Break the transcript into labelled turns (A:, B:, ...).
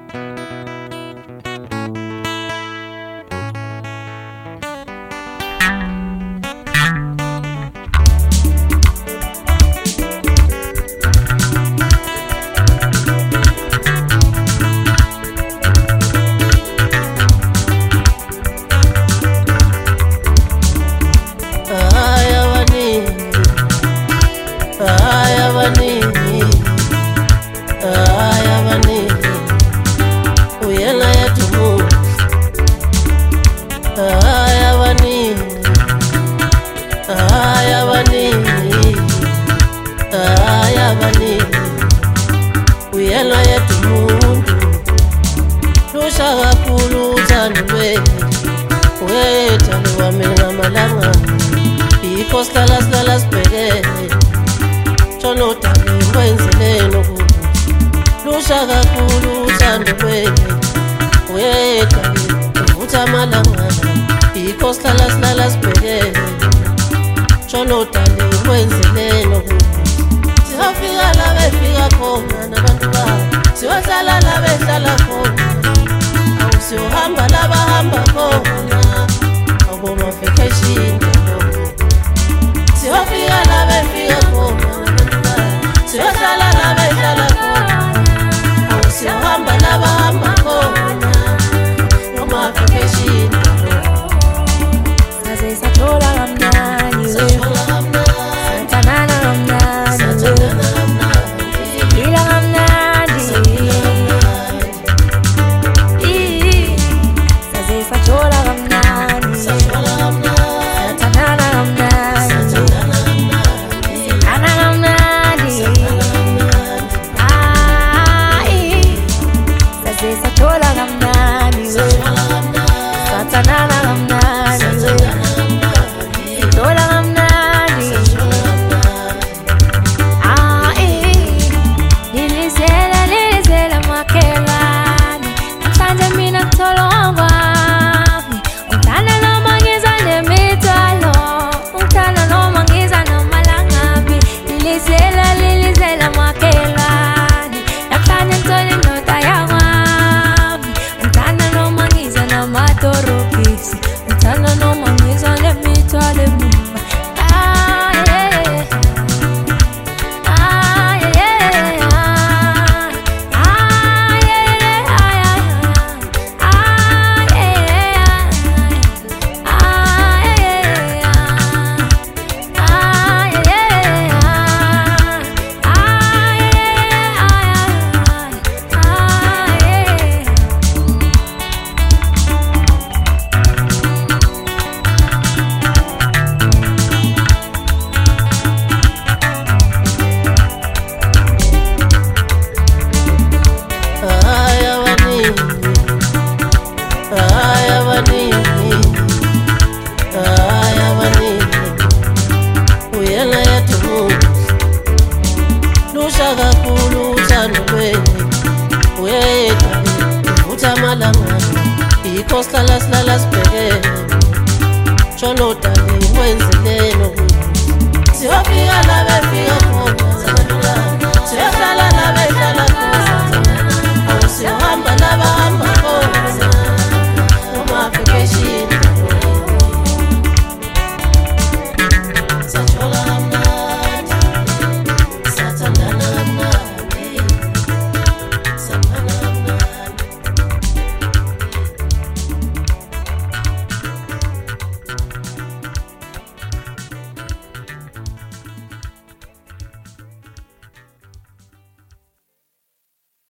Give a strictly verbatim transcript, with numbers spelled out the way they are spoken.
A: Uyela yetu muntu lusha kakhulu uthando lwethu wethando wami ngamalanga yikho sihlala sihlala sibhekene tshona udali wenzeleni ukuthi lusha kakhulu uthando lwethu wethando uvutha amalanga yikho sihlala sihlala sibhekene tshona udali wenzeleni ukuthi siyafika la befika khona nabantu babo siyohlala la behlala khona awusiyohamba la bahamba khona awuboma vacation siyafika la befika khona nabantu babo siyohlala la behlala khona awusiyohamba la bahamba khona awuboma vacation
B: saze sathola kamnandi sathola kamnandi santanana kamnandi
A: kakhulu uthando lwethu wethando uvutha amalanga yikho sihlala sihlala sibhekene